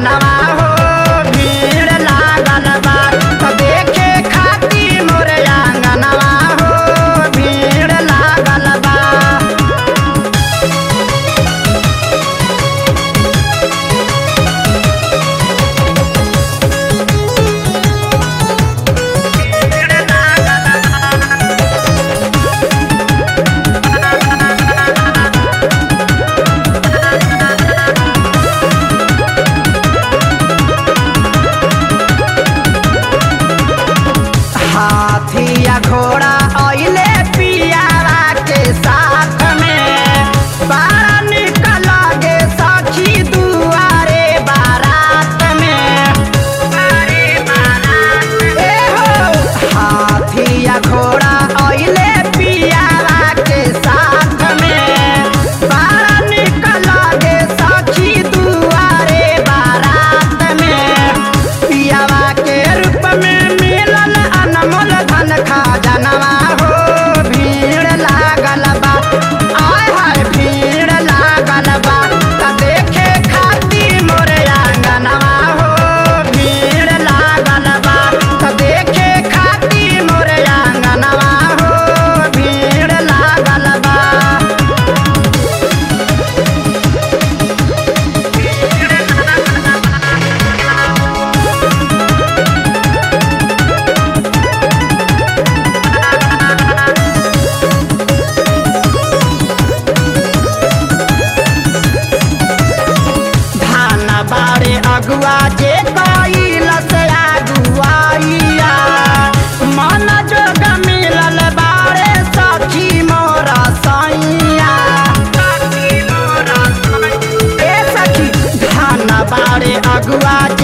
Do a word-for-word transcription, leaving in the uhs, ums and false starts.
आंगनवा हो भीड़ लागल बा त देखे खाती मोर आंगनवा हो भीड़ लागल बा। हाथिया घोड़ा आइले पियावा के साथ में बड़ा निक लागे सखी दुआरे बारात में। ए हो हाथिया घोड़ा आइले पियावा के साथ में बड़ा निक लागे सखी दुआरे बारात में। पियावा के रूप में मिलल अनमोल धन खजानवा हो भीड़ लागल बा। आय हाय भीड़ लागल बा त देखे खाती मोर आंगनवा हो भीड़ लागल बा त देखे खाती मोर आंगनवा हो भीड़ लागल बा। धान बाड़े अगुआ जे कइल से अगुआइया मन जोग मिलल बाड़े सखी मोर सैया। ए सखी धान बाड़े अगुआ